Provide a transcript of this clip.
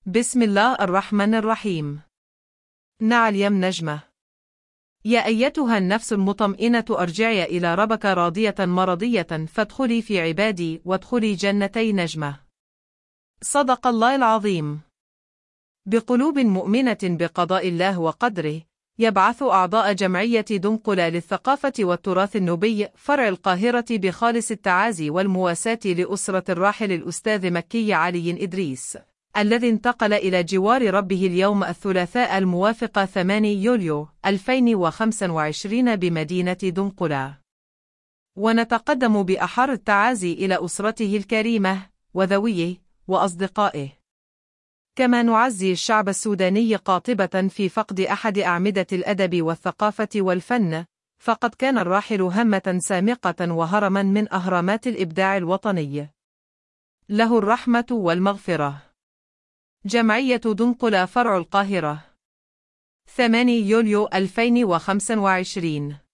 بسم الله الرحمن الرحيم. نعليم نجمة. يا أيتها النفس المطمئنة ارجعي إلى ربك راضية مرضية فادخلي في عبادي وادخلي جنتي نجمة. صدق الله العظيم. بقلوب مؤمنة بقضاء الله وقدره، يبعث أعضاء جمعية دنقلة للثقافة والتراث النوبي فرع القاهرة بخالص التعازي والمواساة لأسرة الراحل الأستاذ مكي علي إدريس، الذي انتقل إلى جوار ربه اليوم الثلاثاء الموافق 8 يوليو 2025 بمدينة دنقلة. ونتقدم بأحر التعازي إلى أسرته الكريمة وذويه وأصدقائه. كما نعزي الشعب السوداني قاطبة في فقد أحد أعمدة الأدب والثقافة والفن، فقد كان الراحل همة سامقة وهرما من أهرامات الإبداع الوطني. له الرحمة والمغفرة. جمعية دنقلة فرع القاهرة، 8 يوليو 2025.